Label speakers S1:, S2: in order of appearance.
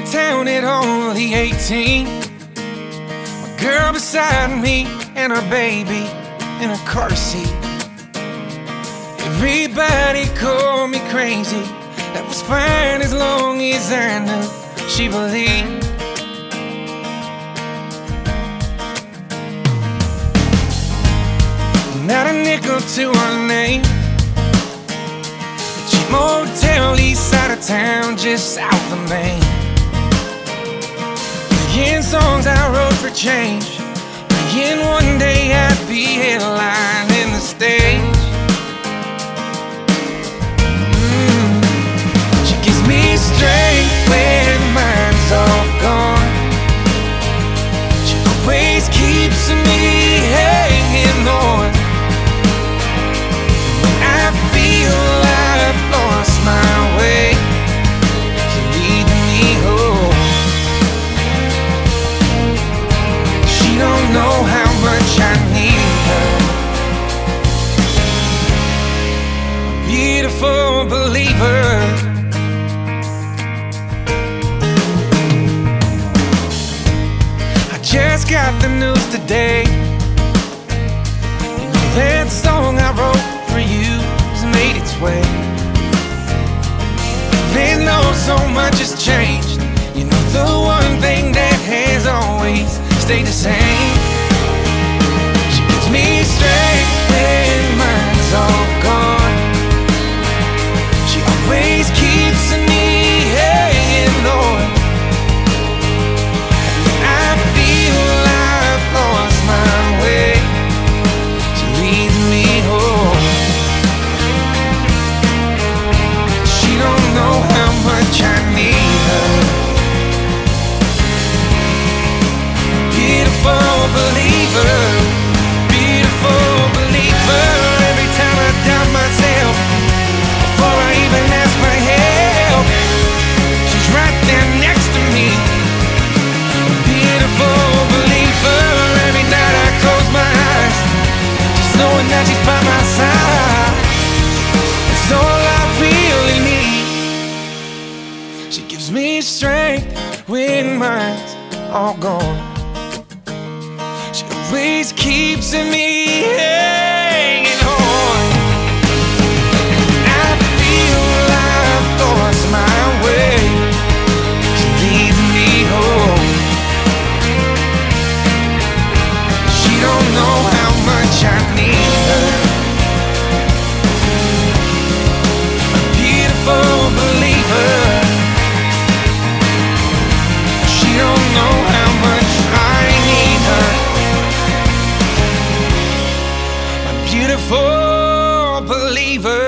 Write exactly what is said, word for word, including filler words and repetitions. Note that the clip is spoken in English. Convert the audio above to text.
S1: town at only eighteen. My girl beside me and her baby in a car seat. Everybody called me crazy. That was fine as long as I knew she believed. Not a nickel to her name. A cheap motel east side of town, just south of Maine. Playing songs I wrote for change, playing one day I'd be headlining the stage. mm. She gives me strength when mine's all gone. She always keeps me hanging on. When I feel I've lost my way, she leads me home. She don't know how much I need her. A beautiful believer. I just got the news today. You know that song I wrote for you has made its way. Even though so much has changed, you know the one thing that has always stayed the same. She gives me strength when mine's all gone. She always keeps me hanging on. When I feel I've lost my way, she leads me home. She don't know how much I need her. Beautiful believer, beautiful believer. Every time I doubt myself, before I even ask for help, she's right there next to me. Beautiful believer. Every night I close my eyes, just knowing that she's by my side. It's all I really need. She gives me strength when mine's all gone. She always keeps me hanging on. I feel I've lost my way, she leads me home. She don't know how much I need her. A beautiful believer. She don't know how much I need her. Beautiful believer.